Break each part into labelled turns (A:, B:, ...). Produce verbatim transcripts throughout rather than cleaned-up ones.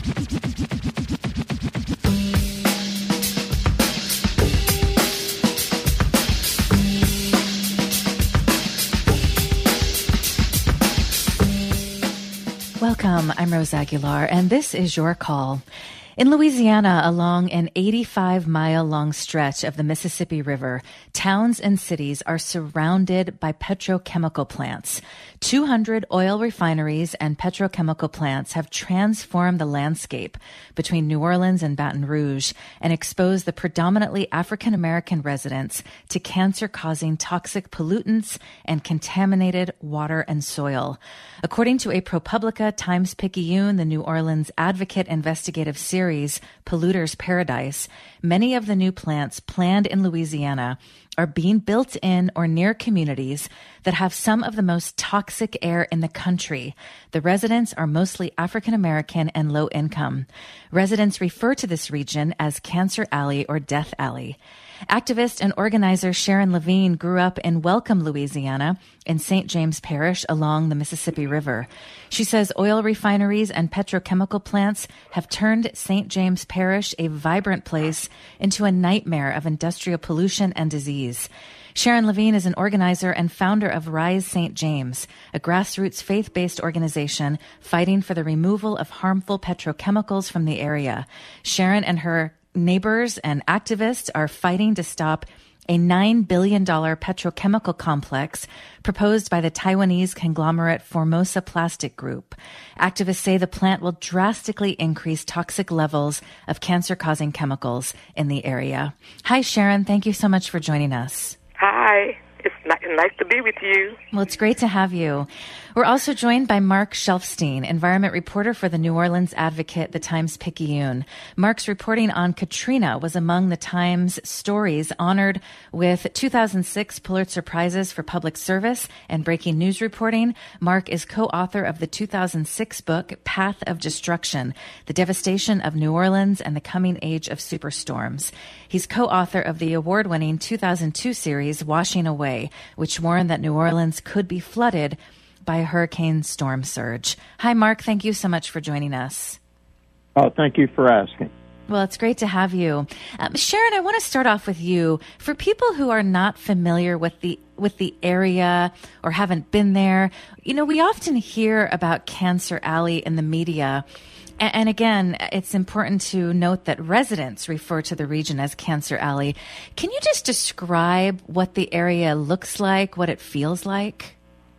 A: Welcome. I'm Rose Aguilar, and this is Your Call. In Louisiana, along an eighty-five mile long stretch of the Mississippi River, towns and cities are surrounded by petrochemical plants. two hundred oil refineries and petrochemical plants have transformed the landscape between New Orleans and Baton Rouge and exposed the predominantly African American residents to cancer-causing toxic pollutants and contaminated water and soil. According to a ProPublica Times-Picayune, the New Orleans Advocate investigative series, Polluters Paradise, many of the new plants planned in Louisiana are being built in or near communities that have some of the most toxic air in the country. The residents are mostly African American and low income. Residents refer to this region as Cancer Alley or Death Alley. Activist and organizer Sharon Levine grew up in Welcome, Louisiana, in Saint James Parish along the Mississippi River. She says oil refineries and petrochemical plants have turned Saint James Parish, a vibrant place, into a nightmare of industrial pollution and disease. Sharon Levine is an organizer and founder of Rise Saint James, a grassroots faith-based organization fighting for the removal of harmful petrochemicals from the area. Sharon and her neighbors and activists are fighting to stop a nine billion dollars petrochemical complex proposed by the Taiwanese conglomerate Formosa Plastic Group. Activists say the plant will drastically increase toxic levels of cancer-causing chemicals in the area. Hi, Sharon. Thank you so much for joining us.
B: Hi. It's nice to be with you.
A: Well, it's great to have you. We're also joined by Mark Shelfstein, environment reporter for the New Orleans Advocate, the Times-Picayune. Mark's reporting on Katrina was among the Times stories honored with two thousand six Pulitzer Prizes for public service and breaking news reporting. Mark is co-author of the two thousand six book, Path of Destruction, The Devastation of New Orleans and the Coming Age of Superstorms. He's co-author of the award-winning two thousand two series, Washing Away, which warned that New Orleans could be flooded by a hurricane storm surge. Hi, Mark. Thank you so much for joining us.
C: Oh, thank you for asking.
A: Well, it's great to have you. Um, Sharon, I want to start off with you. For people who are not familiar with the with the area or haven't been there, you know, we often hear about Cancer Alley in the media. And, and again, it's important to note that residents refer to the region as Cancer Alley. Can you just describe what the area looks like, what it feels like?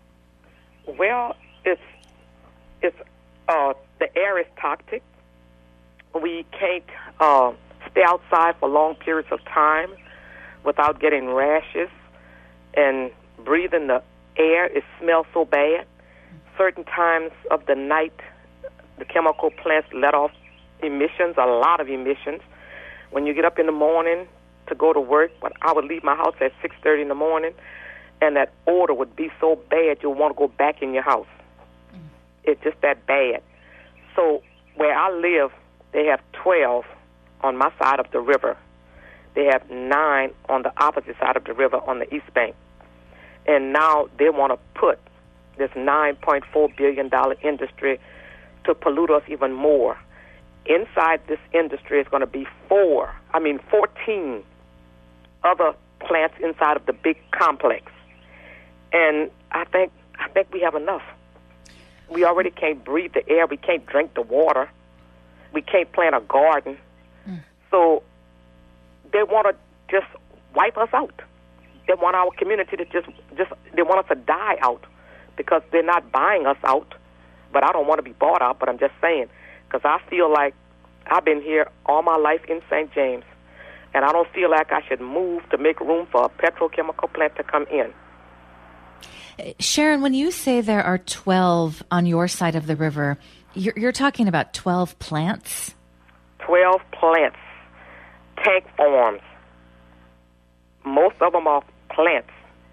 B: Well, it's it's uh, the air is toxic. We can't uh, stay outside for long periods of time without getting rashes and breathing the air. It smells so bad. Certain times of the night, the chemical plants let off emissions, a lot of emissions. When you get up in the morning to go to work, when I would leave my house at six thirty in the morning, and that odor would be so bad you'll want to go back in your house. Mm. It's just that bad. So where I live, they have twelve on my side of the river. They have nine on the opposite side of the river on the east bank. And now they want to put this nine point four billion dollars industry to pollute us even more. Inside this industry is going to be four, I mean fourteen other plants inside of the big complex. And I think I think we have enough. We already can't breathe the air. We can't drink the water. We can't plant a garden. Mm. So they want to just wipe us out. They want our community to just, just, they want us to die out because they're not buying us out. But I don't want to be bought out, but I'm just saying, because I feel like I've been here all my life in Saint James, and I don't feel like I should move to make room for a petrochemical plant to come in.
A: Sharon, when you say there are twelve on your side of the river, you're, you're talking about twelve plants?
B: twelve plants, tank farms. Most of them are plants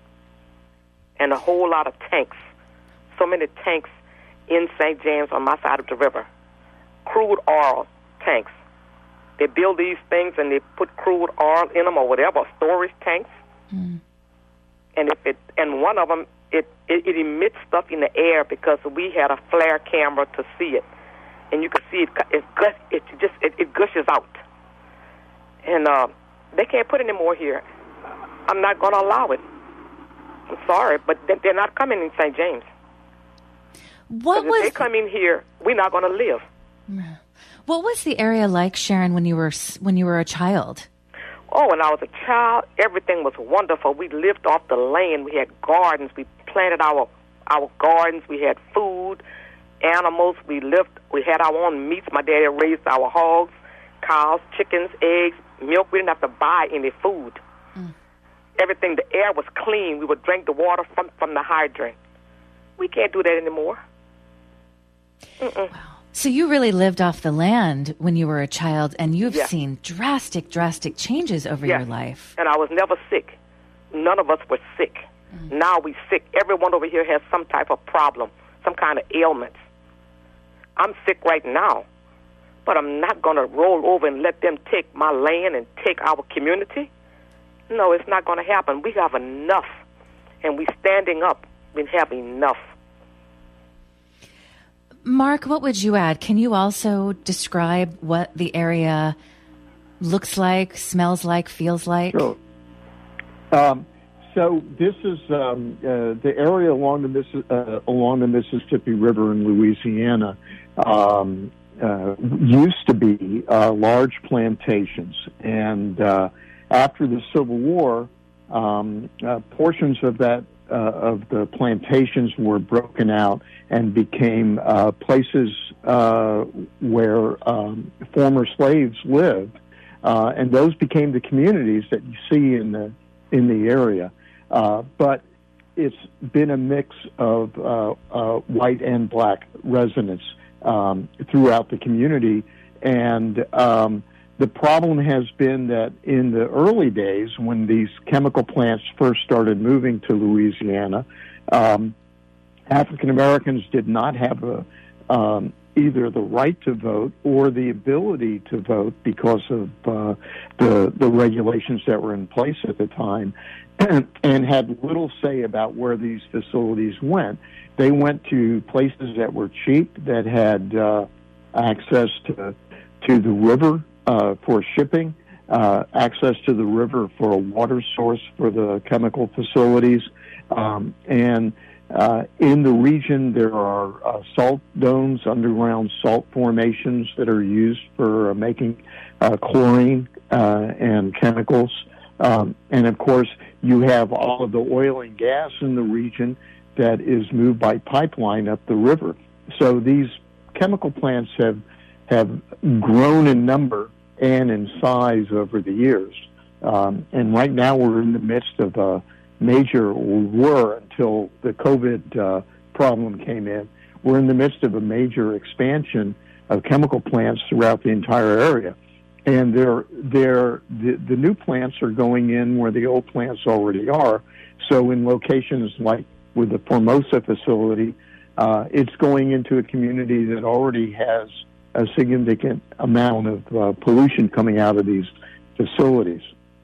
B: and a whole lot of tanks. So many tanks in Saint James on my side of the river. Crude oil tanks. They build these things and they put crude oil in them or whatever, storage tanks. Mm. And if it and one of them, it, it, it emits stuff in the air because we had a flare camera to see it. and you can see it. It, it just it, it gushes out, and uh, they can't put any more here. I'm not going to allow it. I'm sorry, but they're not coming in Saint James.
A: What was
B: if they come in here, we're not going to live.
A: What was the area like, Sharon, when you were when you were a child?
B: Oh, when I was a child, everything was wonderful. We lived off the land. We had gardens. We planted our our gardens. We had food, animals. We lived. We had our own meats. My daddy raised our hogs, cows, chickens, eggs, milk. We didn't have to buy any food. Mm. Everything. The air was clean. We would drink the water from from the hydrant. We can't do that anymore. Mm-mm.
A: Wow. So you really lived off the land when you were a child, and you've
B: yeah.
A: seen drastic, drastic changes over
B: yeah.
A: your life.
B: And I was never sick. None of us were sick. Mm. Now we sick. Everyone over here has some type of problem, some kind of ailment. I'm sick right now, but I'm not going to roll over and let them take my land and take our community. No, it's not going to happen. We have enough, and we're standing up. We have enough.
A: Mark, what would you add? Can you also describe what the area looks like, smells like, feels like?
C: Sure. Um, so this is um, uh, the area along the Missi- uh, along the Mississippi River in Louisiana. Um, uh, used to be uh, large plantations, and uh, after the Civil War, um, uh, portions of that uh, of the plantations were broken out and became uh, places uh, where um, former slaves lived, uh, and those became the communities that you see in the in the area. Uh, but it's been a mix of uh, uh, white and black residents um, throughout the community, and um, the problem has been that in the early days, when these chemical plants first started moving to Louisiana, um, African Americans did not have a, um, either the right to vote or the ability to vote because of uh, the the regulations that were in place at the time, and, and had little say about where these facilities went. They went to places that were cheap, that had uh, access to to the river uh, for shipping, uh, access to the river for a water source for the chemical facilities, um, and Uh, in the region, there are uh, salt domes, underground salt formations that are used for uh, making uh, chlorine uh, and chemicals. Um, and, of course, you have all of the oil and gas in the region that is moved by pipeline up the river. So these chemical plants have have grown in number and in size over the years. Um, and right now we're in the midst of a major, we were until the COVID uh, problem came in, we're in the midst of a major expansion of chemical plants throughout the entire area. And they're, they're, the, the new plants are going in where the old plants already are. So in locations like with the Formosa facility, uh, it's going into a community that already has a significant amount of uh, pollution coming out of these facilities.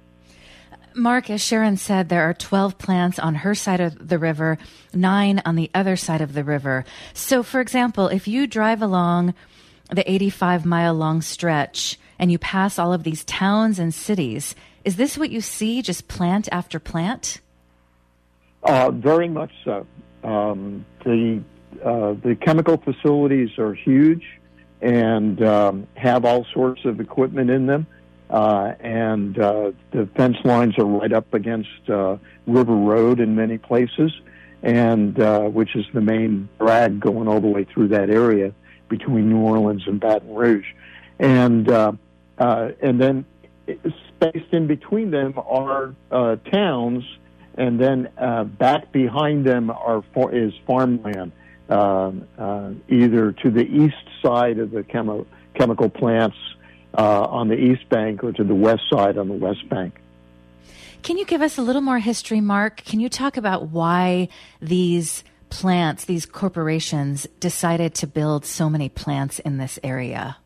A: Mark, as Sharon said, there are twelve plants on her side of the river, nine on the other side of the river. So, for example, if you drive along the eighty-five mile long stretch and you pass all of these towns and cities, is this what you see, just plant after plant?
C: Uh, very much so. Um, the uh, the chemical facilities are huge and um, have all sorts of equipment in them. Uh, and uh, the fence lines are right up against uh, River Road in many places, and uh, which is the main drag going all the way through that area between New Orleans and Baton Rouge. And uh, uh, and then spaced in between them are uh, towns, and then uh, back behind them are for, is farmland, uh, uh, either to the east side of the chemi- chemical plants, Uh, on the east bank, or to the west side on the west bank.
A: Can you give us a little more history, Mark? Can you talk about why these plants, these corporations, decided to build so many plants in this area?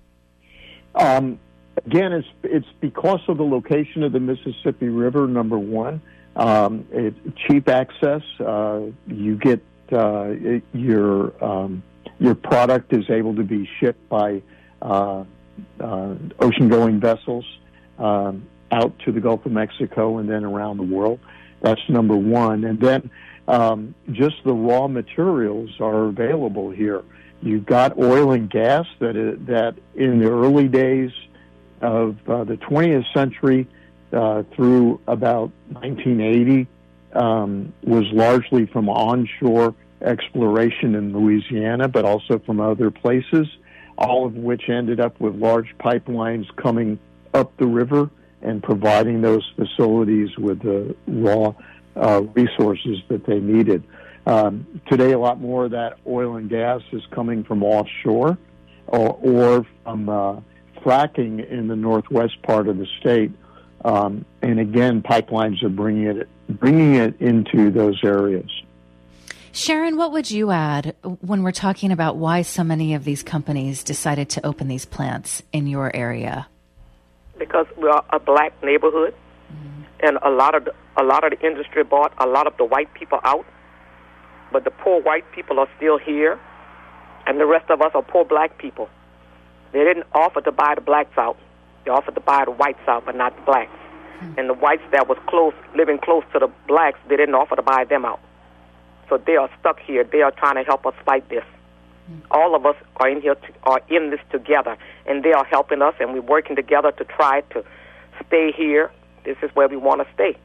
C: Um, again, it's it's because of the location of the Mississippi River, number one. Um, it's cheap access. Uh, you get uh, your um, your product is able to be shipped by uh, uh, ocean-going vessels um, out to the Gulf of Mexico and then around the world. That's number one. And then um, just the raw materials are available here. You've got oil and gas that is, that in the early days of uh, the twentieth century uh, through about nineteen eighty um, was largely from onshore exploration in Louisiana, but also from other places, all of which ended up with large pipelines coming up the river and providing those facilities with the raw uh, resources that they needed. Um, today, a lot more of that oil and gas is coming from offshore or, or from uh, fracking in the northwest part of the state. Um, and again, pipelines are bringing it bringing it into those areas.
A: Sharon, what would you add when we're talking about why so many of these companies decided to open these plants in your area?
B: Because we are a black neighborhood, mm-hmm. and a lot of the, a lot of the industry bought a lot of the white people out, but the poor white people are still here, and the rest of us are poor black people. They didn't offer to buy the blacks out; they offered to buy the whites out, but not the blacks. Mm-hmm. And the whites that was close, living close to the blacks, they didn't offer to buy them out. So they are stuck here. They are trying to help us fight this. Mm-hmm. All of us are in here, to, are in this together, and they are helping us, and we're working together to try to stay here. This is where we want to stay.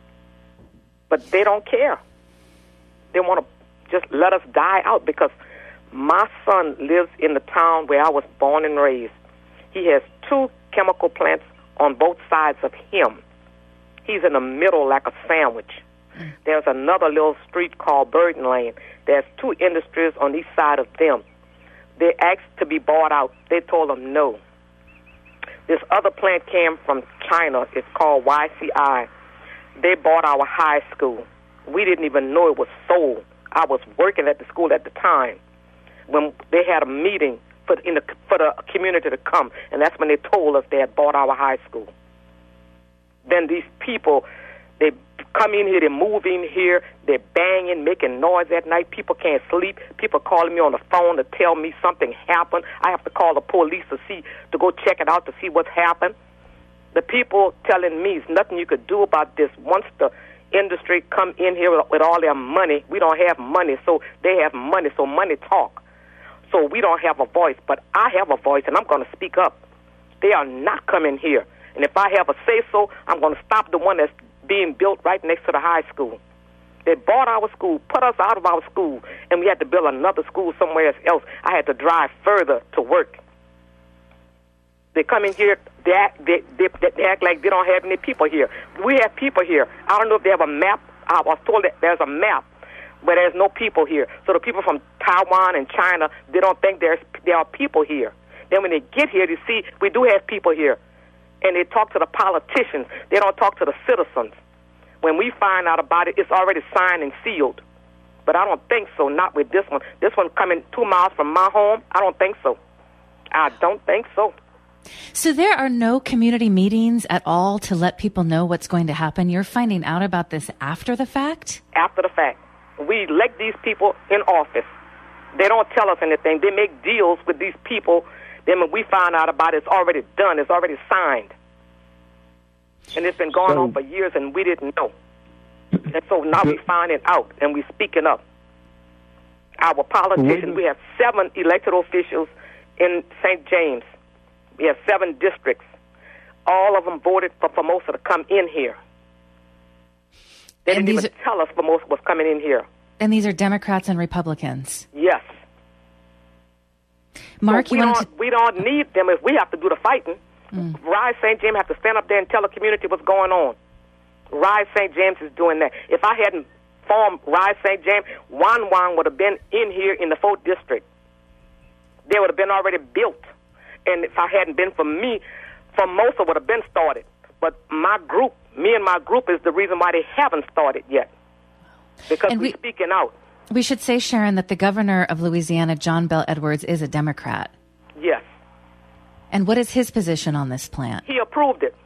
B: But they don't care. They want to just let us die out, because my son lives in the town where I was born and raised. He has two chemical plants on both sides of him. He's in the middle like a sandwich. There's another little street called Burden Lane. There's two industries on each side of them. They asked to be bought out. They told them no. This other plant came from China. It's called Y C I. They bought our high school. We didn't even know it was sold. I was working at the school at the time when they had a meeting for, in the, for the community to come, and that's when they told us they had bought our high school. Then these people, they come in here, they move in here, they're banging, making noise at night. People can't sleep. People calling me on the phone to tell me something happened. I have to call the police to see, to go check it out to see what's happened. The people telling me there's nothing you could do about this. Once the industry come in here with, with all their money, we don't have money, so they have money, so money talk. So we don't have a voice, but I have a voice, and I'm going to speak up. They are not coming here. And if I have a say-so, I'm going to stop the one that's being built right next to the high school. They bought our school, put us out of our school, and we had to build another school somewhere else. I had to drive further to work. They come in here, they act, they, they, they act like they don't have any people here. We have people here. I don't know if they have a map. I was told that there's a map where there's no people here. So the people from Taiwan and China, they don't think there's there are people here. Then when they get here, they see we do have people here. And they talk to the politicians. They don't talk to the citizens. When we find out about it, it's already signed and sealed. But I don't think so, not with this one. This one coming two miles from my home, I don't think so. I don't think so.
A: So there are no community meetings at all to let people know what's going to happen? You're finding out about this after the fact?
B: After the fact. We elect these people in office. They don't tell us anything. They make deals with these people. Then when we find out about it, it's already done. It's already signed. And it's been going
C: so,
B: on for years, and we didn't know. And so now we're finding out, and we're speaking up. Our politicians, we have seven elected officials in Saint James. We have seven districts. All of them voted for Formosa to come in here. They
A: and
B: didn't even
A: are,
B: tell us Formosa was coming in here.
A: And these are Democrats and Republicans?
B: Yes.
A: Mark,
B: so
A: you
B: we,
A: wanted
B: don't,
A: to...
B: we don't need them if we have to do the fighting. Mm. Rise Saint James have to stand up there and tell the community what's going on. Rise Saint James is doing that. If I hadn't formed Rise Saint James, Wan Wan would have been in here in the fourth district. They would have been already built. And if I hadn't been for me, Formosa would have been started. But my group, me and my group, is the reason why they haven't started yet. Because
A: and
B: we're
A: we,
B: speaking out.
A: We should say, Sharon, that the governor of Louisiana, John Bel Edwards, is a Democrat.
B: Yes.
A: And what is his position on this plant?
B: He approved it.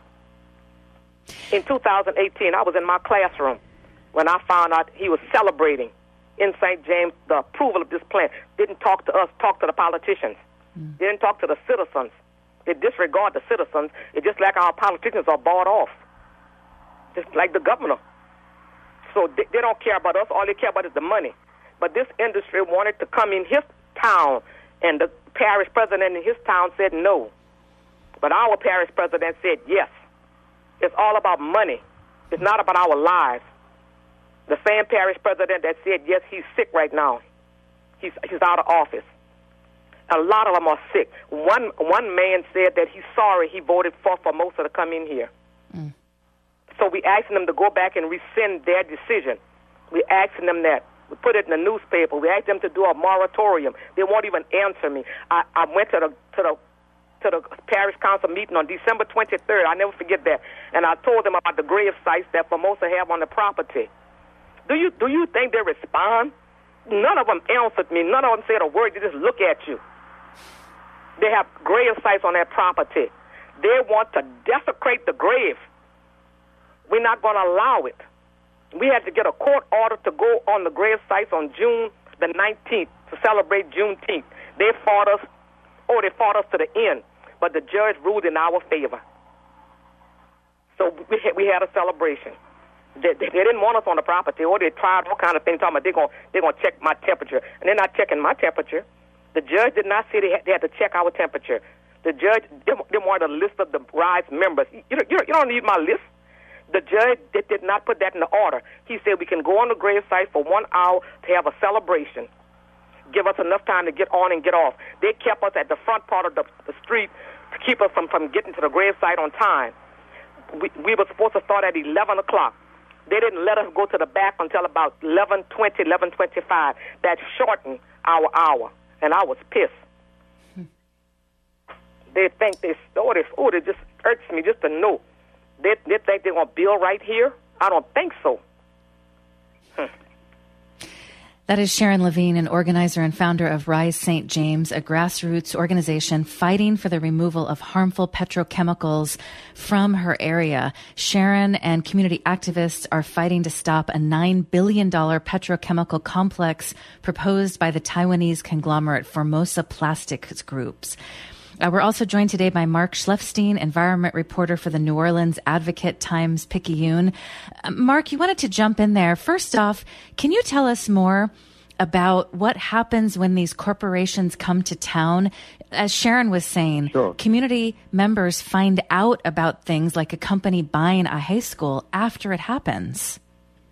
B: In two thousand eighteen, I was in my classroom when I found out he was celebrating in Saint James the approval of this plan. Didn't talk to us, talk to the politicians. Mm. Didn't talk to the citizens. They disregard the citizens. It's just like our politicians are bought off, just like the governor. So they, they don't care about us. All they care about is the money. But this industry wanted to come in his town, and the parish president in his town said no. But our parish president said yes. It's all about money. It's not about our lives. The same parish president that said yes, he's sick right now. He's he's out of office. A lot of them are sick. One one man said that he's sorry he voted for Formosa to come in here. Mm. So we asking them to go back and rescind their decision. We asking them that. We put it in the newspaper. We asked them to do a moratorium. They won't even answer me. I, I went to the to the to the parish council meeting on December twenty-third. I never forget that. And I told them about the grave sites that Formosa have on the property. Do you do you think they respond? None of them answered me. None of them said a word. They just look at you. They have grave sites on their property. They want to desecrate the grave. We're not going to allow it. We had to get a court order to go on the grave sites on June the nineteenth to celebrate Juneteenth. They fought us. Oh, they fought us to the end. But the judge ruled in our favor. So we had, we had a celebration. They, they, they didn't want us on the property, or they tried all kind of things, talking about they're going they're going to check my temperature. And they're not checking my temperature. The judge did not say they had, they had to check our temperature. The judge, they, they wanted a list of the RISE members. You, you, you don't need my list. The judge did, did not put that in the order. He said we can go on the grave site for one hour to have a celebration. Give us enough time to get on and get off. They kept us at the front part of the, the street to keep us from, from getting to the grave site on time. We, we were supposed to start at eleven o'clock. They didn't let us go to the back until about eleven twenty, eleven twenty-five. That shortened our hour, and I was pissed. Hmm. They think they, oh, this, oh, it just hurts me just to know. They, they think they're going to build right here? I don't think so. Hmm.
A: That is Sharon Levine, an organizer and founder of Rise Saint James, a grassroots organization fighting for the removal of harmful petrochemicals from her area. Sharon and community activists are fighting to stop a nine billion dollars petrochemical complex proposed by the Taiwanese conglomerate Formosa Plastics Groups. Uh, we're also joined today by Mark Schleifstein, environment reporter for the New Orleans Advocate Times Picayune. Uh, Mark, you wanted to jump in there. First off, can you tell us more about what happens when these corporations come to town? As Sharon was saying,
C: sure.
A: Community members find out about things like a company buying a high school after it happens.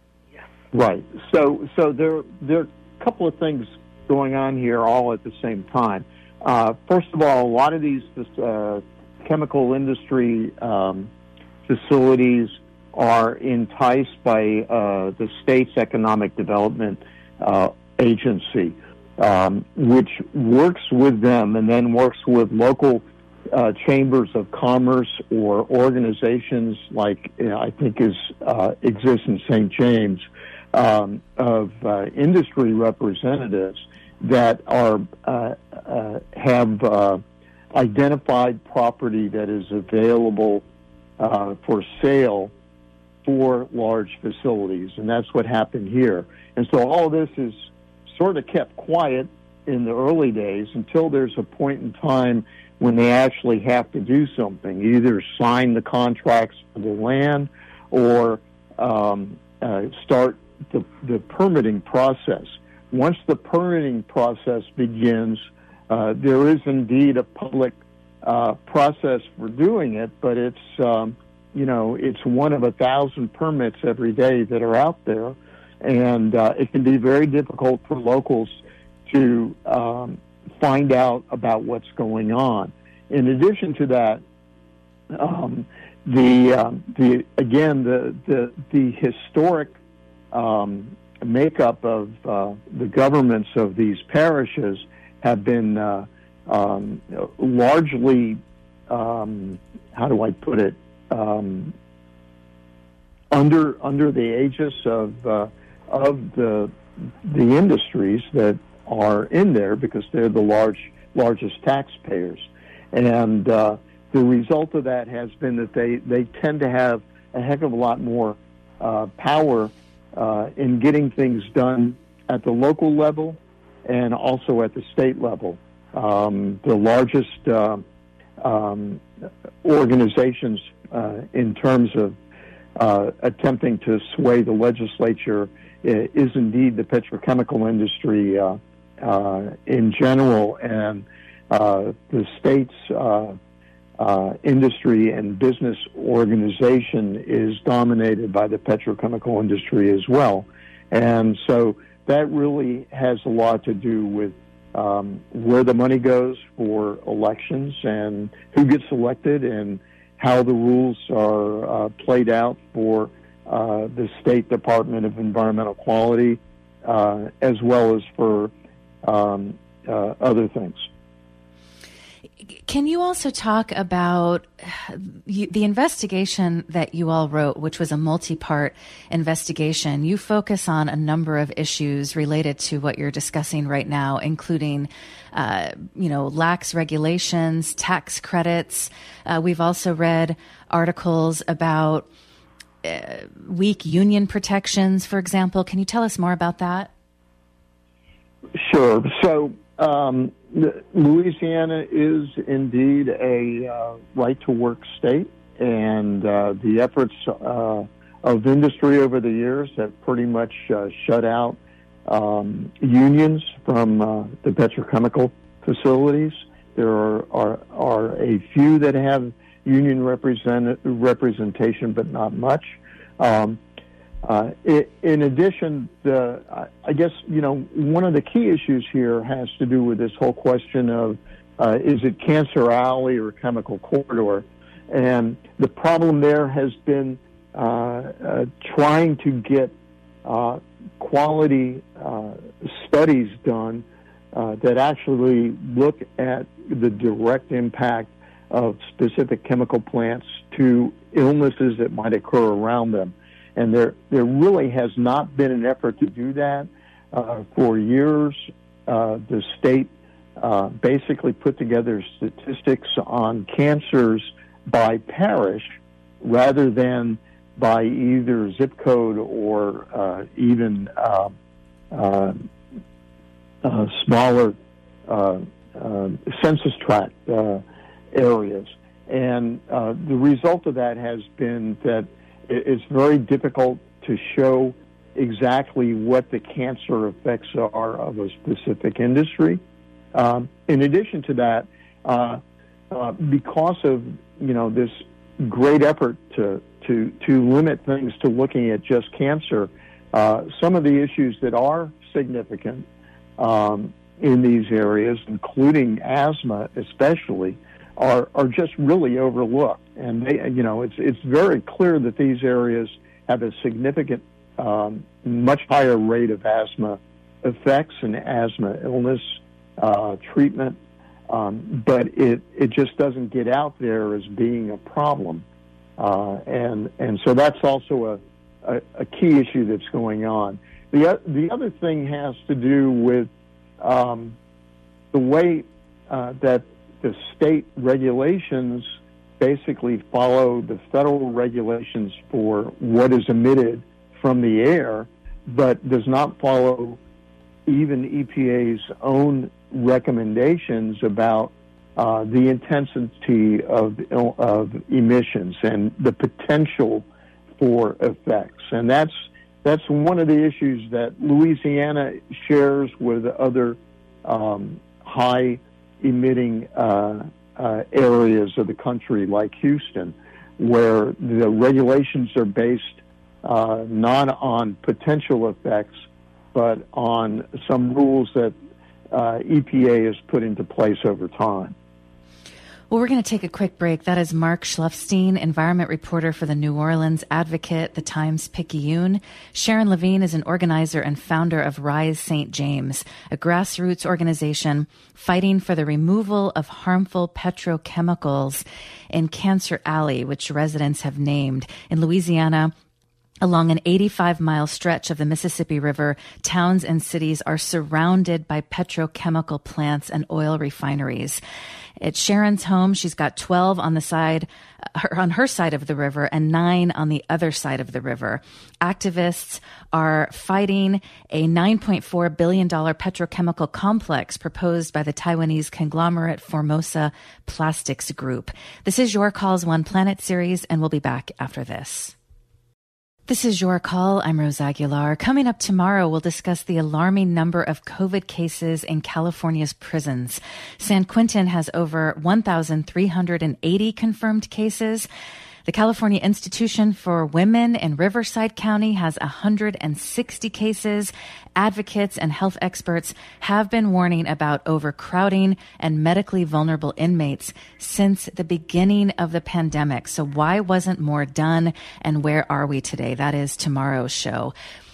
C: Right. So, so there, there are a couple of things going on here all at the same time. Uh, first of all, a lot of these uh, chemical industry um, facilities are enticed by uh, the state's economic development uh, agency, um, which works with them and then works with local uh, chambers of commerce or organizations like uh, I think is uh, exists in Saint James um, of uh, industry representatives that are uh, uh, have uh, identified property that is available uh, for sale for large facilities, and that's what happened here. And so all this is sort of kept quiet in the early days until there's a point in time when they actually have to do something, either sign the contracts for the land or um, uh, start the, the permitting process. Once the permitting process begins, uh, there is indeed a public uh, process for doing it, but it's, um, you know, it's one of a thousand permits every day that are out there, and uh, it can be very difficult for locals to um, find out about what's going on. In addition to that, um, the um, the again the the the historic um, makeup of uh, the governments of these parishes have been uh, um, largely, um, how do I put it, um, under under the aegis of uh, of the the industries that are in there because they're the large largest taxpayers, and uh, the result of that has been that they they tend to have a heck of a lot more uh, power Uh, in getting things done at the local level and also at the state level. Um, the largest uh, um, organizations uh, in terms of uh, attempting to sway the legislature is indeed the petrochemical industry uh, uh, in general, and uh, the state's uh, uh, industry and business organization is dominated by the petrochemical industry as well. And so that really has a lot to do with um, where the money goes for elections and who gets elected and how the rules are uh, played out for Uh, the State Department of Environmental Quality, uh, as well as for um, uh, other things.
A: Can you also talk about you, the investigation that you all wrote, which was a multi-part investigation? You focus on a number of issues related to what you're discussing right now, including, uh, you know, lax regulations, tax credits. Uh, we've also read articles about Uh, weak union protections, for example. Can you tell us more about that?
C: Sure. So um, Louisiana is indeed a uh, right-to-work state, and uh, the efforts uh, of industry over the years have pretty much uh, shut out um, unions from uh, the petrochemical facilities. There are, are, are a few that have union represent, representation, but not much. Um, uh, it, in addition, the, I guess, you know, one of the key issues here has to do with this whole question of uh, is it Cancer Alley or Chemical Corridor? And the problem there has been uh, uh, trying to get uh, quality uh, studies done uh, that actually look at the direct impact of specific chemical plants to illnesses that might occur around them. And there there really has not been an effort to do that uh, for years. Uh, the state uh, basically put together statistics on cancers by parish rather than by either zip code or uh, even uh, uh, uh, smaller uh, uh, census tract uh areas. And uh, the result of that has been that it's very difficult to show exactly what the cancer effects are of a specific industry. Um, in addition to that, uh, uh, because of, you know, this great effort to, to, to limit things to looking at just cancer, uh, some of the issues that are significant um, in these areas, including asthma especially, Are, are just really overlooked, and they, you know, it's it's very clear that these areas have a significant, um, much higher rate of asthma effects and asthma illness uh, treatment, um, but it it just doesn't get out there as being a problem, uh, and and so that's also a, a a key issue that's going on. The the other thing has to do with um, the way uh, that the state regulations basically follow the federal regulations for what is emitted from the air, but does not follow even E P A's own recommendations about uh, the intensity of, of emissions and the potential for effects. And that's that's one of the issues that Louisiana shares with other um, high emitting uh, uh, areas of the country like Houston, where the regulations are based uh, not on potential effects, but on some rules that uh, E P A has put into place over time.
A: Well, we're going to take a quick break. That is Mark Schleifstein, environment reporter for the New Orleans Advocate, the Times-Picayune. Sharon Levine is an organizer and founder of Rise Saint James, a grassroots organization fighting for the removal of harmful petrochemicals in Cancer Alley, which residents have named. In Louisiana, Along an eighty-five mile stretch of the Mississippi River, towns and cities are surrounded by petrochemical plants and oil refineries. At Sharon's home, she's got twelve on the side, her, on her side of the river and nine on the other side of the river. Activists are fighting a nine point four billion dollars petrochemical complex proposed by the Taiwanese conglomerate Formosa Plastics Group. This is Your Call's One Planet series, and we'll be back after this. This is Your Call. I'm Rose Aguilar. Coming up tomorrow, we'll discuss the alarming number of COVID cases in California's prisons. San Quentin has over one thousand three hundred eighty confirmed cases. The California Institution for Women in Riverside County has one hundred sixty cases. Advocates and health experts have been warning about overcrowding and medically vulnerable inmates since the beginning of the pandemic. So why wasn't more done, and where are we today? That is tomorrow's show.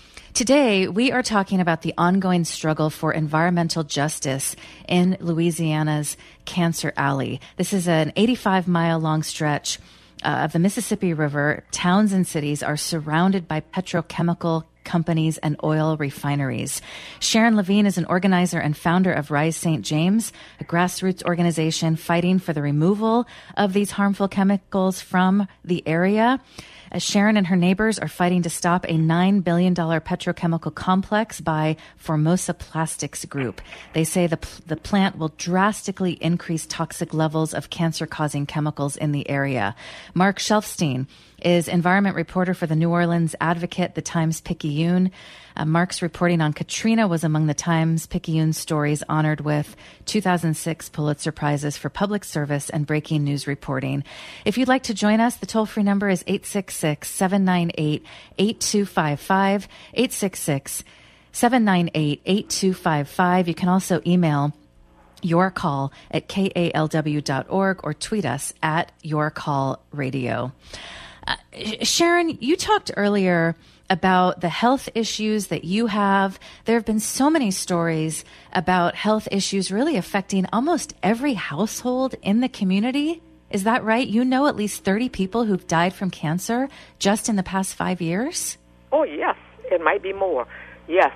A: Today, we are talking about the ongoing struggle for environmental justice in Louisiana's Cancer Alley. This is an eighty-five mile long stretch Uh, of the Mississippi River. Towns and cities are surrounded by petrochemical companies and oil refineries. Sharon Levine is an organizer and founder of Rise Saint James, a grassroots organization fighting for the removal of these harmful chemicals from the area. As Sharon and her neighbors are fighting to stop a nine billion dollars petrochemical complex by Formosa Plastics Group. They say the, the plant will drastically increase toxic levels of cancer-causing chemicals in the area. Mark Shelfstein is environment reporter for the New Orleans Advocate, the Times-Picayune. Uh, Mark's reporting on Katrina was among the Times-Picayune stories honored with two thousand six Pulitzer Prizes for public service and breaking news reporting. If you'd like to join us, the toll-free number is eight six six, seven nine eight, eight two five five, eight six six, seven nine eight, eight two five five. You can also email Your Call at K A L W dot org or tweet us at Your Call Radio. Uh, Sharon, you talked earlier about the health issues that you have. There have been so many stories about health issues really affecting almost every household in the community. Is that right? You know at least thirty people who've died from cancer just in the past five years?
B: Oh, yes. It might be more. Yes.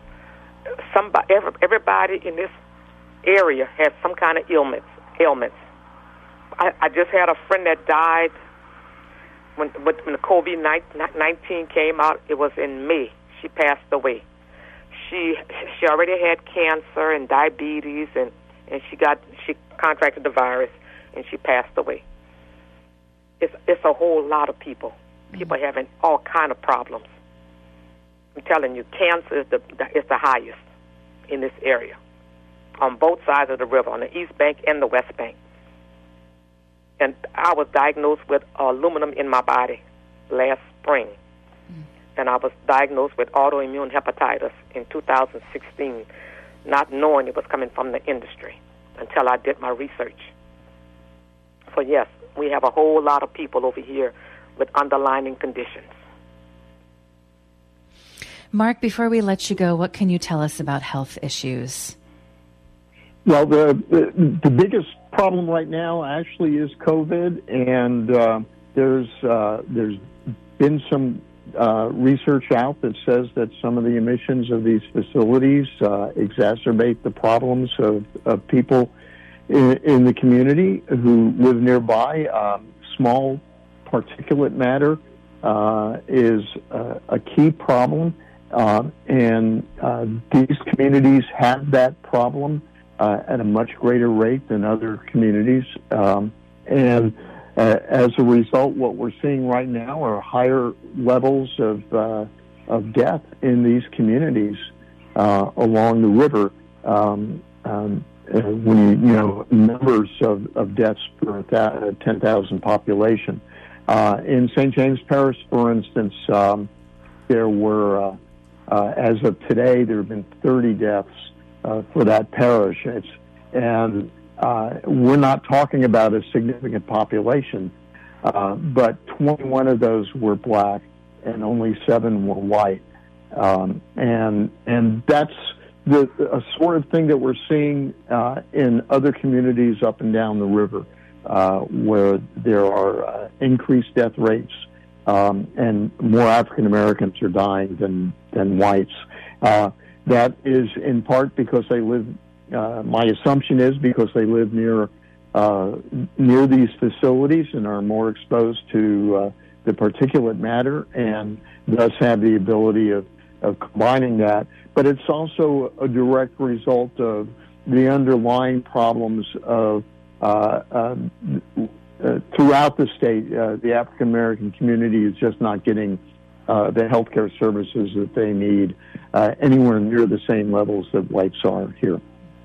B: Somebody, everybody in this area has some kind of ailments. ailments. I, I just had a friend that died When, when the COVID nineteen came out. It was in May. She passed away. She she already had cancer and diabetes, and, and she got she contracted the virus, and she passed away. It's it's a whole lot of people. People mm-hmm. having all kind of problems. I'm telling you, cancer is the is the highest in this area, on both sides of the river, on the East Bank and the West Bank. And I was diagnosed with aluminum in my body last spring. Mm. And I was diagnosed with autoimmune hepatitis in two thousand sixteen, not knowing it was coming from the industry until I did my research. So, yes, we have a whole lot of people over here with underlying conditions.
A: Mark, before we let you go, what can you tell us about health issues?
C: Well, the, the the biggest problem right now actually is COVID, and uh, there's uh, there's been some uh, research out that says that some of the emissions of these facilities uh, exacerbate the problems of, of people in, in the community who live nearby. Um, small particulate matter uh, is uh, a key problem, uh, and uh, these communities have that problem Uh, at a much greater rate than other communities. Um, and uh, as a result, what we're seeing right now are higher levels of uh, of death in these communities uh, along the river. Um, um, uh, when you, you know, numbers of, of deaths per th- ten thousand population. Uh, in Saint James Parish, for instance, um, there were, uh, uh, as of today, there have been thirty deaths Uh, for that parish. It's, and uh, we're not talking about a significant population, uh, but twenty-one of those were black and only seven were white. Um, and and that's the a sort of thing that we're seeing uh, in other communities up and down the river, uh, where there are uh, increased death rates um, and more African Americans are dying than than whites. Uh, that is in part because they live. Uh, my assumption is because they live near uh, near these facilities and are more exposed to uh, the particulate matter, and thus have the ability of, of combining that. But it's also a direct result of the underlying problems of uh, uh, uh, throughout the state. Uh, the African American community is just not getting uh, the healthcare services that they need uh, anywhere near the same levels that whites are here.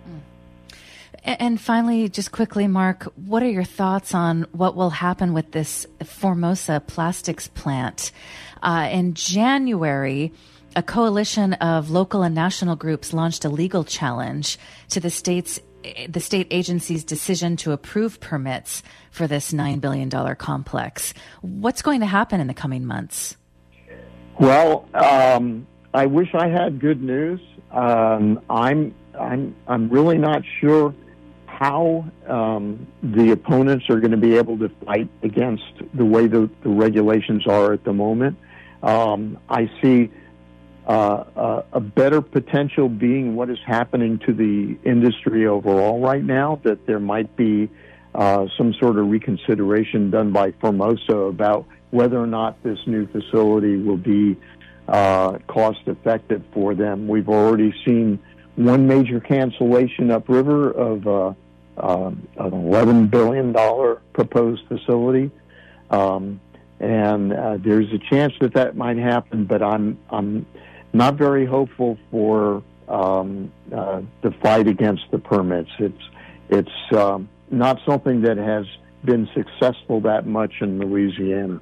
A: And finally, just quickly, Mark, what are your thoughts on what will happen with this Formosa plastics plant? Uh, in January, a coalition of local and national groups launched a legal challenge to the state's the state agency's decision to approve permits for this nine billion dollars complex. What's going to happen in the coming months?
C: Well, um, I wish I had good news. Um, I'm I'm I'm really not sure how um, the opponents are going to be able to fight against the way the, the regulations are at the moment. Um, I see uh, uh, a better potential being what is happening to the industry overall right now, that there might be uh, some sort of reconsideration done by Formosa about whether or not this new facility will be uh, cost effective for them. We've already seen one major cancellation upriver of uh, uh, an eleven billion dollars proposed facility, um, and uh, there's a chance that that might happen. But I'm I'm not very hopeful for um, uh, the fight against the permits. It's it's um, not something that has been successful that much in Louisiana.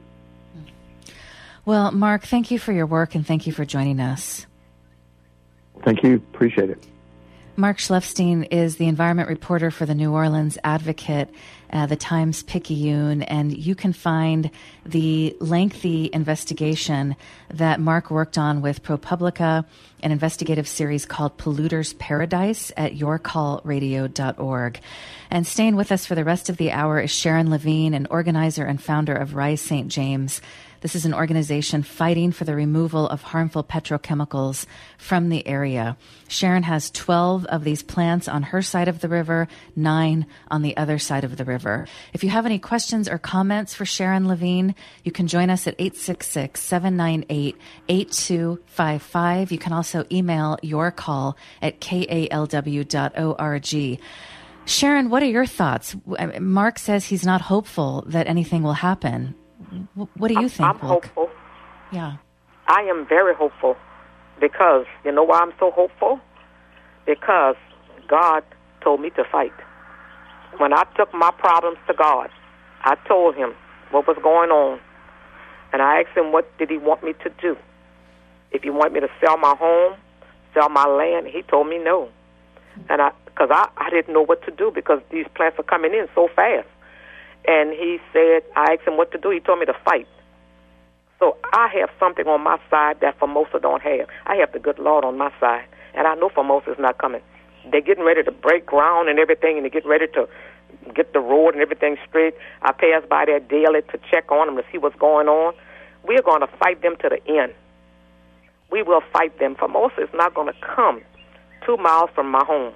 A: Well, Mark, thank you for your work and thank you for joining us.
C: Thank you. Appreciate it.
A: Mark Schleifstein is the environment reporter for the New Orleans Advocate, uh, the Times-Picayune, and you can find the lengthy investigation that Mark worked on with ProPublica, an investigative series called Polluters Paradise, at your call radio dot org. And staying with us for the rest of the hour is Sharon Levine, an organizer and founder of Rise Saint James. This is an organization fighting for the removal of harmful petrochemicals from the area. Sharon has twelve of these plants on her side of the river, nine on the other side of the river. If you have any questions or comments for Sharon Levine, you can join us at eight six six, seven nine eight, eight two five five. You can also email your call at k a l w dot org. Sharon, what are your thoughts? Mark says he's not hopeful that anything will happen. What do you think?
B: I'm
A: Wilk?
B: hopeful.
A: Yeah.
B: I am very hopeful because, you know why I'm so hopeful? Because God told me to fight. When I took my problems to God, I told him what was going on. And I asked him, what did he want me to do? If he wanted me to sell my home, sell my land, he told me no. And I, because I, I didn't know what to do because these plants are coming in so fast. And he said, I asked him what to do. He told me to fight. So I have something on my side that Formosa don't have. I have the good Lord on my side, and I know Formosa is not coming. They're getting ready to break ground and everything, and they're getting ready to get the road and everything straight. I pass by there daily to check on them to see what's going on. We're going to fight them to the end. We will fight them. Formosa is not going to come two miles from my home.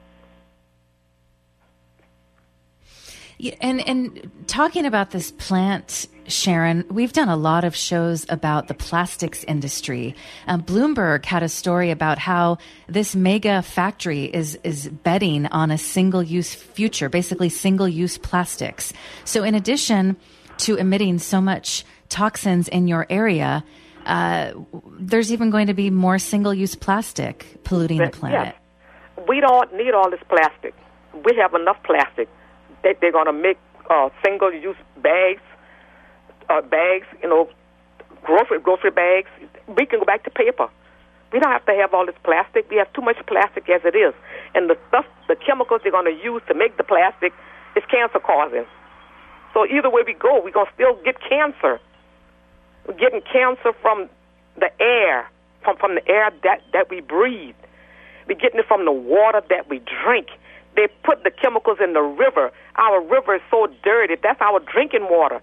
A: Yeah, and and talking about this plant, Sharon, we've done a lot of shows about the plastics industry. Um, Bloomberg had a story about how this mega factory is is betting on a single-use future, basically single-use plastics. So in addition to emitting so much toxins in your area, uh, there's even going to be more single-use plastic polluting the planet.
B: Yes. We don't need all this plastic. We have enough plastic. They, they're going to make uh, single-use bags, uh, bags, you know, grocery grocery bags. We can go back to paper. We don't have to have all this plastic. We have too much plastic as it is. And the stuff, the chemicals they're going to use to make the plastic is cancer-causing. So either way we go, we're going to still get cancer. We're getting cancer from the air, from, from the air that, that we breathe. We're getting it from the water that we drink. They put the chemicals in the river. Our river is so dirty. That's our drinking water.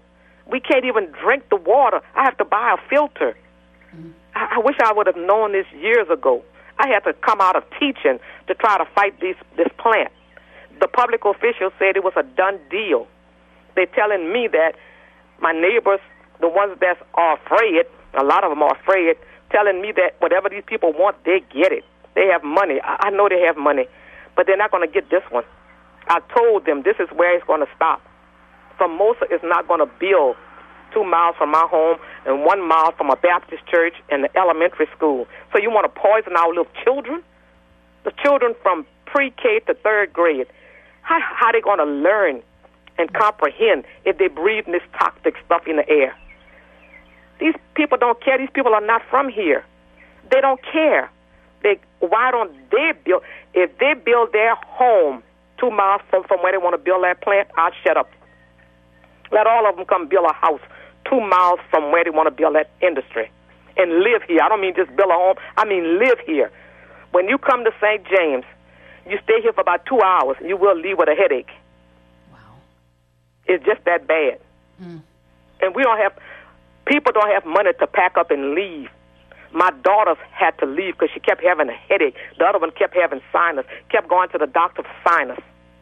B: We can't even drink the water. I have to buy a filter. Mm-hmm. I, I wish I would have known this years ago. I had to come out of teaching to try to fight these, this plant. The public officials said it was a done deal. They're telling me that my neighbors, the ones that are afraid, a lot of them are afraid, telling me that whatever these people want, they get it. They have money. I, I know they have money, but they're not going to get this one. I told them this is where it's going to stop. Formosa is not going to build two miles from my home and one mile from a Baptist church and the elementary school. So you want to poison our little children? The children from pre-K to third grade. How, how are they going to learn and comprehend if they breathe this toxic stuff in the air? These people don't care. These people are not from here. They don't care. They, why don't they build? If they build their home two miles from, from where they want to build that plant, I'll shut up. Let all of them come build a house two miles from where they want to build that industry and live here. I don't mean just build a home. I mean live here. When you come to Saint James, you stay here for about two hours, and you will leave with a headache.
A: Wow.
B: It's just that bad. Mm. And we don't have, people don't have money to pack up and leave. My daughters had to leave because she kept having a headache. The other one kept having sinus, kept going to the doctor for sinus.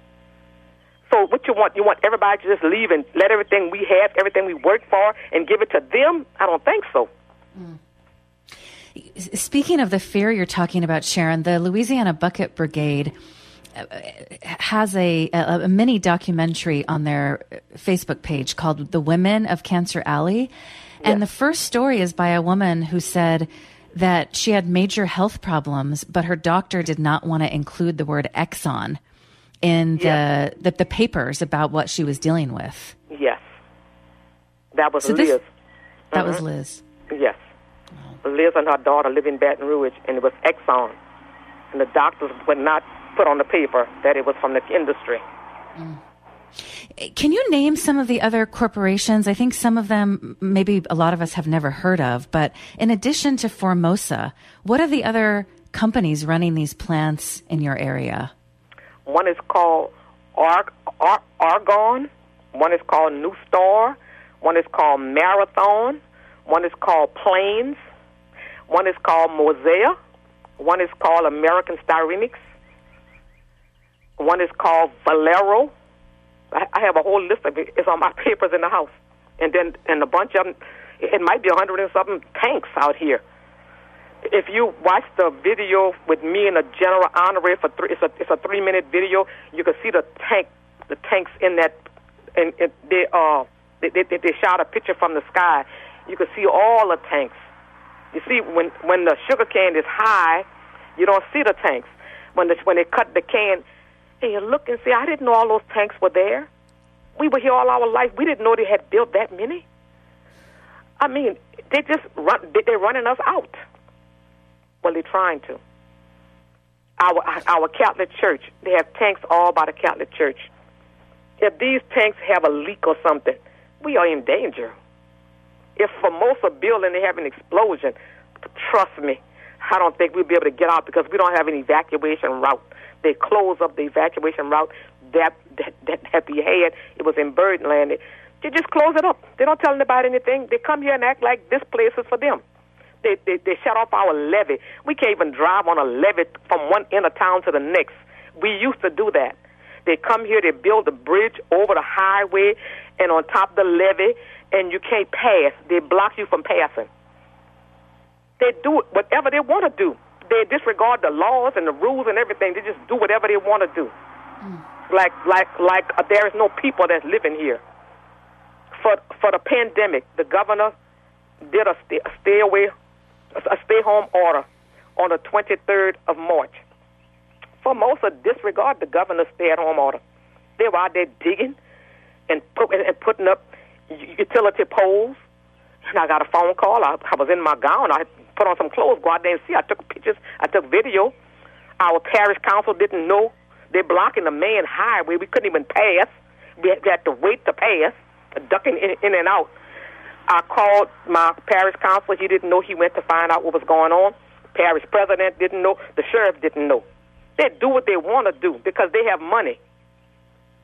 B: So what you want? You want everybody to just leave and let everything we have, everything we work for, and give it to them? I don't think so.
A: Mm. Speaking of the fear you're talking about, Sharon, the Louisiana Bucket Brigade has a, a, a mini documentary on their Facebook page called The Women of Cancer Alley. And yes. The first story is by a woman who said that she had major health problems, but her doctor did not want to include the word Exxon in the, yes. the, the papers about what she was dealing with.
B: Yes. That was
A: so
B: Liz.
A: This, that
B: mm-hmm.
A: was Liz.
B: Yes. Liz and her daughter live in Baton Rouge, and it was Exxon. And the doctors would not put on the paper that it was from the industry.
A: Mm. Can you name some of the other corporations? I think some of them, maybe a lot of us have never heard of, but in addition to Formosa, what are the other companies running these plants in your area?
B: One is called Ar- Ar- Argon. One is called New Star. One is called Marathon. One is called Plains. One is called Mosaic. One is called American Styrenics. One is called Valero. I, I have a whole list of it. It's on my papers in the house. And then and a bunch of them, it might be a hundred and something tanks out here. If you watch the video with me and the General Honoré for three, it's a it's a three minute video. You can see the tank, the tanks in that, and, and they uh they, they they shot a picture from the sky. You can see all the tanks. You see, when when the sugar cane is high, you don't see the tanks. When the, when they cut the can, and you look and see, I didn't know all those tanks were there. We were here all our life. We didn't know they had built that many. I mean, they just run. They're running us out. Well, they're trying to. Our our Catholic Church, they have tanks all by the Catholic Church. If these tanks have a leak or something, we are in danger. If Formosa building they have an explosion, trust me, I don't think we'll be able to get out because we don't have an evacuation route. They close up the evacuation route that that, that, that we had. It was in Birdland. They, they just close it up. They don't tell anybody anything. They come here and act like this place is for them. They, they they shut off our levee. We can't even drive on a levee from one end of town to the next. We used to do that. They come here, they build a bridge over the highway and on top of the levee, and you can't pass. They block you from passing. They do whatever they want to do. They disregard the laws and the rules and everything. They just do whatever they want to do. Mm. Like like like uh, there is no people that's living here. For for the pandemic, the governor did a stay, a stay away. a stay-home order on the twenty-third of March. Formosa disregard the governor's stay-at-home order. They were out there digging and, put, and putting up utility poles. And I got a phone call. I, I was in my gown. I put on some clothes, go out there and see. I took pictures. I took video. Our parish council didn't know. They're blocking the main highway. We couldn't even pass. We had, we had to wait to pass, ducking in, in and out. I called my parish council. He didn't know. He went to find out what was going on. Parish president didn't know. The sheriff didn't know. They do what they want to do because they have money.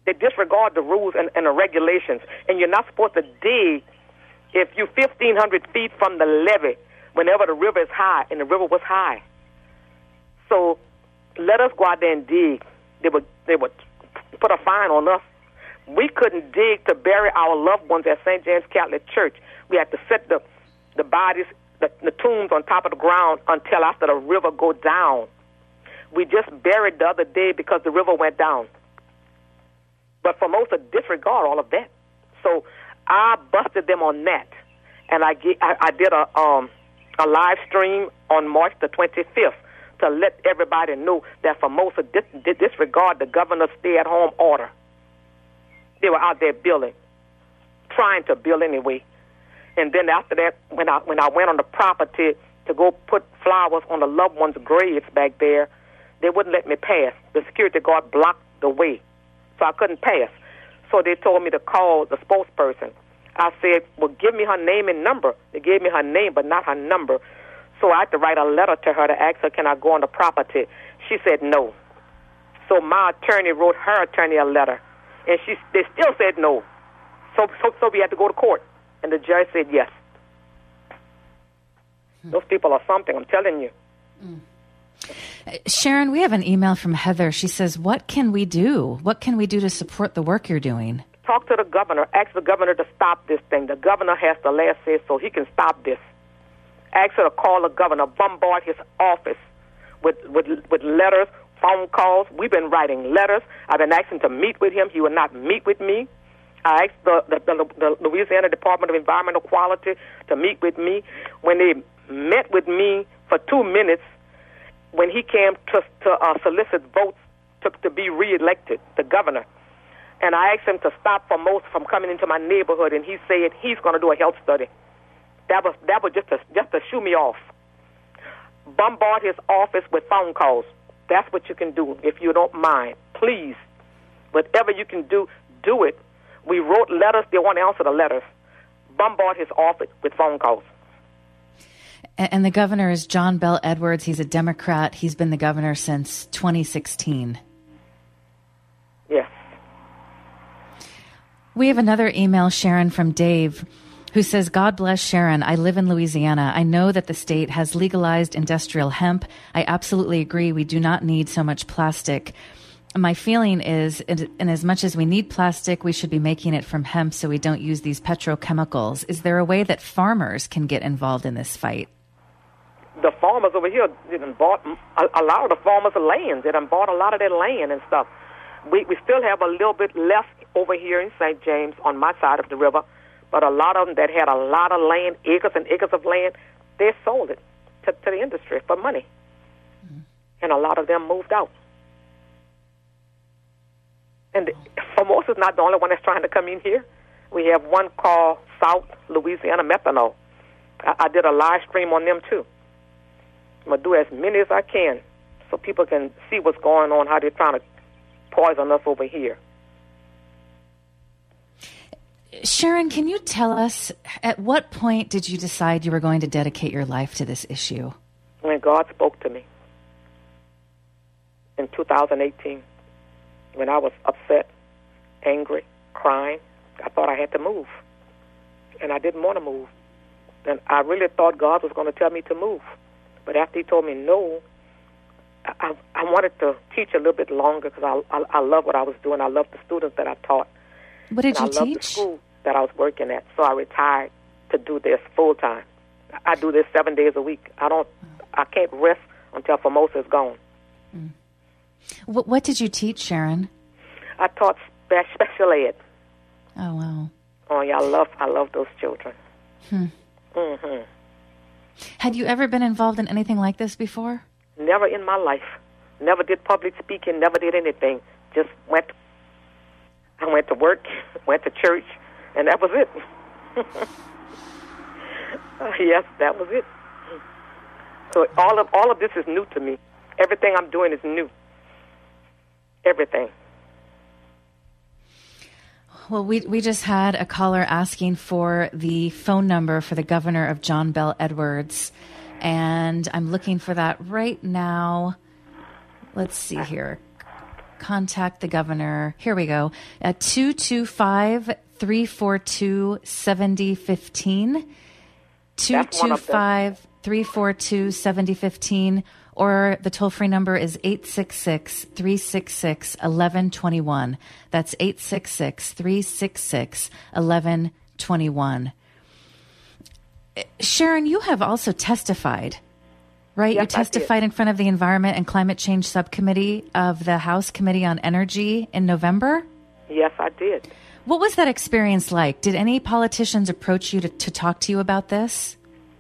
B: They disregard the rules and, and the regulations, and you're not supposed to dig if you're fifteen hundred feet from the levee whenever the river is high, and the river was high. So let us go out there and dig. They would, they would put a fine on us. We couldn't dig to bury our loved ones at Saint James Catholic Church. We had to set the, the bodies, the, the tombs on top of the ground until after the river go down. We just buried the other day because the river went down. But Formosa disregard all of that. So I busted them on that. And I, get, I, I did a, um, a live stream on March the twenty-fifth to let everybody know that Formosa dis- dis- disregard the governor's stay-at-home order. They were out there building, trying to build anyway. And then after that, when I when I went on the property to go put flowers on the loved ones' graves back there, they wouldn't let me pass. The security guard blocked the way, so I couldn't pass. So they told me to call the spokesperson. I said, well, give me her name and number. They gave me her name, but not her number. So I had to write a letter to her to ask her, can I go on the property? She said no. So my attorney wrote her attorney a letter, and she they still said no. So, so, so we had to go to court, and the judge said yes. Hmm. Those people are something, I'm telling you.
A: Mm. Sharon, we have an email from Heather. She says, what can we do? What can we do to support the work you're doing?
B: Talk to the governor. Ask the governor to stop this thing. The governor has the last say so he can stop this. Ask her to call the governor, bombard his office with, with, with letters, phone calls. We've been writing letters. I've been asking to meet with him. He will not meet with me. I asked the, the, the, the Louisiana Department of Environmental Quality to meet with me. When they met with me for two minutes, when he came to, to uh, solicit votes to, to be reelected, the governor, and I asked him to stop Formosa from coming into my neighborhood, and he said he's going to do a health study. That was that was just to, just to shoo me off. Bombard his office with phone calls. That's what you can do if you don't mind. Please, whatever you can do, do it. We wrote letters. They won't answer the letters. Bombard his office with phone calls.
A: And the governor is John Bel Edwards. He's a Democrat. He's been the governor since twenty sixteen.
B: Yes.
A: We have another email, Sharon, from Dave, who says, God bless Sharon. I live in Louisiana. I know that the state has legalized industrial hemp. I absolutely agree. We do not need so much plastic. My feeling is, in as much as we need plastic, we should be making it from hemp so we don't use these petrochemicals. Is there a way that farmers can get involved in this fight?
B: The farmers over here, they done bought a, a lot of the farmers' land. They done bought a lot of their land and stuff. We we still have a little bit left over here in Saint James on my side of the river, but a lot of them that had a lot of land, acres and acres of land, they sold it to, to the industry for money. Mm-hmm. And a lot of them moved out. And Formosa is not the only one that's trying to come in here. We have one called South Louisiana Methanol. I, I did a live stream on them, too. I'm going to do as many as I can so people can see what's going on, how they're trying to poison us over here.
A: Sharon, can you tell us, at what point did you decide you were going to dedicate your life to this issue?
B: When God spoke to me in two thousand eighteen, when I was upset, angry, crying, I thought I had to move. And I didn't want to move. And I really thought God was going to tell me to move. But after he told me no, I, I, I wanted to teach a little bit longer because I, I, I love what I was doing. I love the students that I taught.
A: What did
B: and
A: you
B: I
A: teach?
B: Love the school that I was working at. So I retired to do this full time. I do this seven days a week. I don't. I can't rest until Formosa is gone.
A: Mm. What, what did you teach, Sharon?
B: I taught spe- special ed.
A: Oh wow!
B: Oh yeah, I love I love those children.
A: Hmm.
B: Mm-hmm.
A: Had you ever been involved in anything like this before?
B: Never in my life. Never did public speaking. Never did anything. Just went. I went to work, went to church, and that was it. uh, yes, that was it. So all of all of this is new to me. Everything I'm doing is new. Everything.
A: Well, we we just had a caller asking for the phone number for the governor of John Bel Edwards, and I'm looking for that right now. Let's see here. contact the governor. Here we go. At two two five, three four two, seven oh one five. two two five, three four two, seven oh one five. Or the toll-free number is eight six six, three six six, one one two one. That's eight six six, three six six, one one two one. Sharon, you have also testified, right?
B: Yes,
A: you testified in front of the Environment and Climate Change Subcommittee of the House Committee on Energy in November?
B: Yes, I did.
A: What was that experience like? Did any politicians approach you to, to talk to you about this?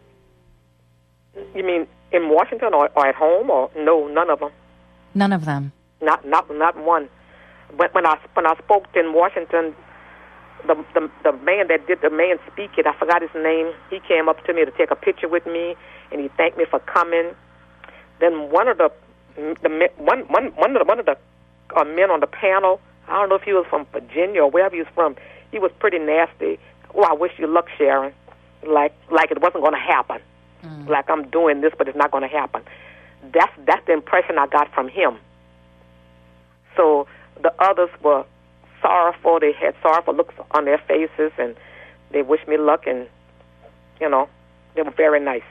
B: You mean in Washington or, or at home? Or no, none of them.
A: None of them.
B: Not, not, not one. But when I when I spoke in Washington, the, the the man that did the man speaking, I forgot his name. He came up to me to take a picture with me, and he thanked me for coming. Then one of the the one one one of the one of the uh, men on the panel, I don't know if he was from Virginia or wherever he was from. He was pretty nasty. Oh, I wish you luck, Sharon. Like like it wasn't going to happen. Mm. Like I'm doing this, but it's not going to happen. That's that's the impression I got from him. So the others were sorrowful. They had sorrowful looks on their faces, and they wished me luck, and, you know, they were very nice.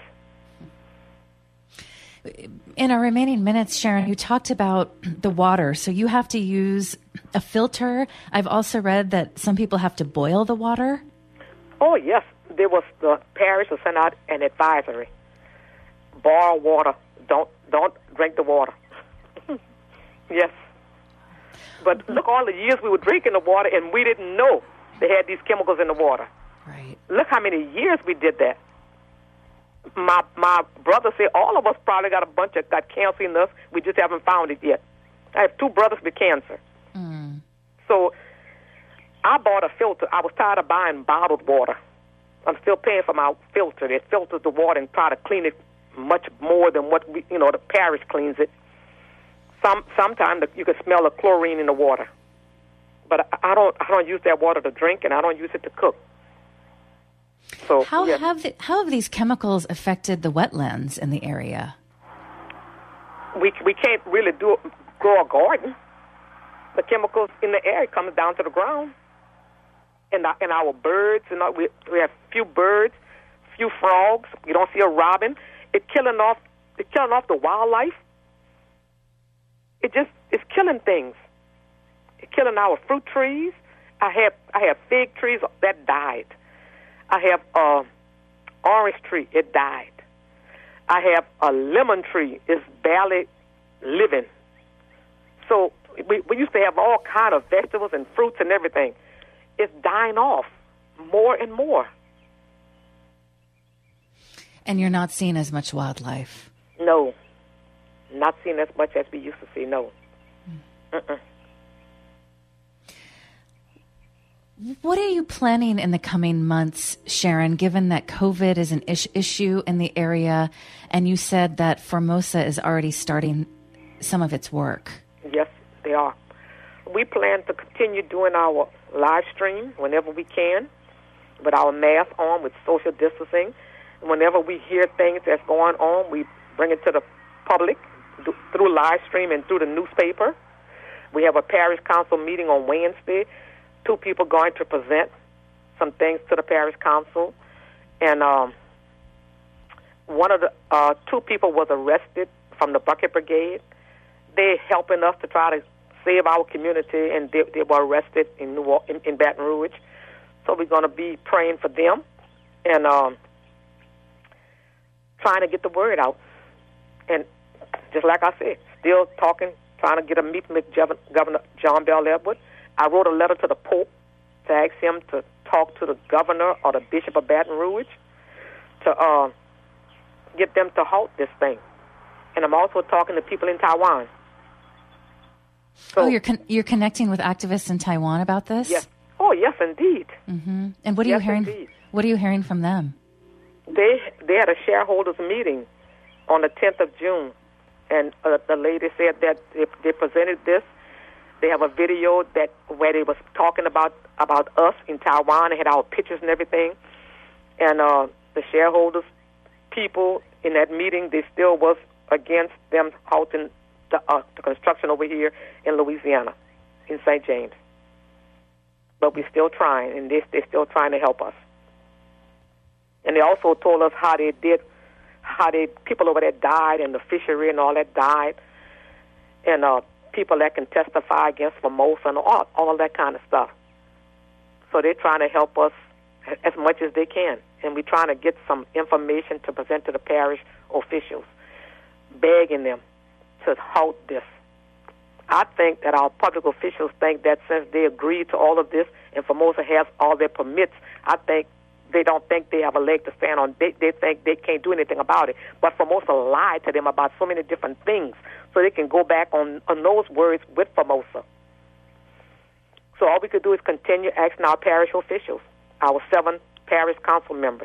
A: In our remaining minutes, Sharon, you talked about the water. So you have to use a filter. I've also read that some people have to boil the water.
B: Oh, yes. There was the parish will send out an advisory. Boil water. Don't don't drink the water. Yes. But look, all the years we were drinking the water, and we didn't know they had these chemicals in the water.
A: Right.
B: Look how many years we did that. My my brother said all of us probably got a bunch of got cancer in us. We just haven't found it yet. I have two brothers with cancer.
A: Mm.
B: So I bought a filter. I was tired of buying bottled water. I'm still paying for my filter. It filters the water and try to clean it much more than what we, you know, the parish cleans it. Some sometimes you can smell the chlorine in the water, but I, I don't. I don't use that water to drink, and I don't use it to cook. So
A: how
B: yeah.
A: have the, how have these chemicals affected the wetlands in the area?
B: We we can't really do grow a garden. The chemicals in the air comes down to the ground, and our, and our birds. And our, we we have few birds, few frogs. You don't see a robin. It's killing off. It's killing off the wildlife. It just it's killing things. It's killing our fruit trees. I have I have fig trees that died. I have a orange tree. It died. I have a lemon tree. It's barely living. So we we used to have all kind of vegetables and fruits and everything. It's dying off more and more.
A: And you're not seeing as much wildlife.
B: No. Not seeing as much as we used to see, no. Mm-mm.
A: What are you planning in the coming months, Sharon, given that COVID is an ish- issue in the area, and you said that Formosa is already starting some of its work?
B: Yes, they are. We plan to continue doing our live stream whenever we can, with our mask on, with social distancing. Whenever we hear things that's going on, we bring it to the public through live stream and through the newspaper. We have a parish council meeting on Wednesday. Two people going to present some things to the parish council. And um, one of the uh, two people was arrested from the Bucket Brigade. They're helping us to try to save our community, and they, they were arrested in, New in, in Baton Rouge. So we're going to be praying for them and um, trying to get the word out. And just like I said, still talking, trying to get a meeting with Governor John Bell Edwards. I wrote a letter to the Pope to ask him to talk to the governor or the Bishop of Baton Rouge to uh, get them to halt this thing. And I'm also talking to people in Taiwan.
A: So, oh, you're con- you're connecting with activists in Taiwan about this?
B: Yes. Oh, yes, indeed.
A: Mm-hmm. And what are
B: yes,
A: you hearing?
B: Indeed.
A: What are you hearing from them?
B: They they had a shareholders meeting on the tenth of June, and uh, the lady said that they, they presented this. They have a video that where they was talking about, about us in Taiwan. They had our pictures and everything. And uh, the shareholders, people in that meeting, they still was against them halting the, uh, the construction over here in Louisiana, in Saint James. But we're still trying, and they, they're still trying to help us. And they also told us how they did, how they people over there died, and the fishery and all that died, and uh, people that can testify against Formosa and all, all that kind of stuff. So they're trying to help us as much as they can, and we're trying to get some information to present to the parish officials, begging them to halt this. I think that our public officials think that since they agreed to all of this and Formosa has all their permits, I think they don't think they have a leg to stand on. They, they think they can't do anything about it. But Formosa lied to them about so many different things, so they can go back on, on those words with Formosa. So all we could do is continue asking our parish officials, our seven parish council members.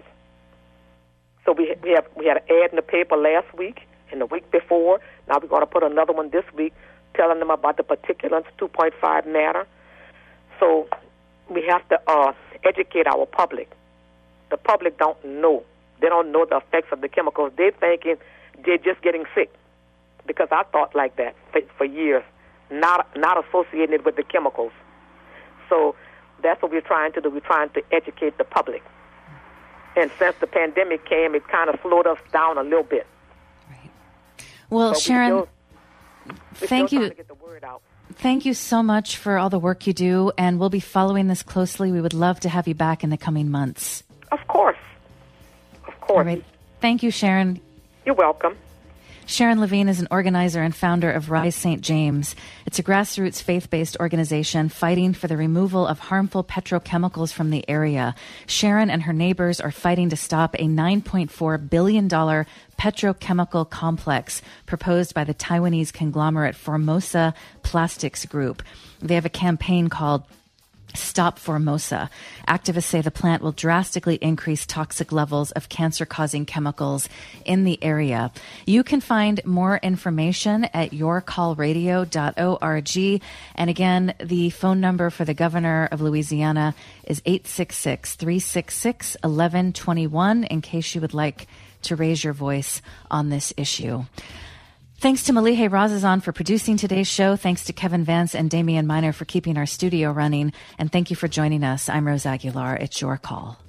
B: So we we have we had an ad in the paper last week and the week before. Now we're going to put another one this week, telling them about the particulates two point five matter. So we have to uh, educate our public. The public don't know. They don't know the effects of the chemicals. They're thinking they're just getting sick, because I thought like that for, for years, not not associated with the chemicals. So that's what we're trying to do. We're trying to educate the public. And since the pandemic came, it kind of slowed us down a little bit.
A: Right. Well,
B: so
A: Sharon,
B: we're still, we're
A: thank
B: still
A: you.
B: trying to get the word out.
A: Thank you so much for all the work you do, and we'll be following this closely. We would love to have you back in the coming months.
B: Of course. Of course.
A: All right. Thank you, Sharon.
B: You're welcome.
A: Sharon Levine is an organizer and founder of Rise Saint James. It's a grassroots faith-based organization fighting for the removal of harmful petrochemicals from the area. Sharon and her neighbors are fighting to stop a nine point four billion dollars petrochemical complex proposed by the Taiwanese conglomerate Formosa Plastics Group. They have a campaign called Stop Formosa. Activists say the plant will drastically increase toxic levels of cancer-causing chemicals in the area. You can find more information at your call radio dot org. And again, the phone number for the governor of Louisiana is eight six six, three six six, one one two one in case you would like to raise your voice on this issue. Thanks to Malihe Razazan for producing today's show. Thanks to Kevin Vance and Damian Miner for keeping our studio running. And thank you for joining us. I'm Rose Aguilar. It's your call.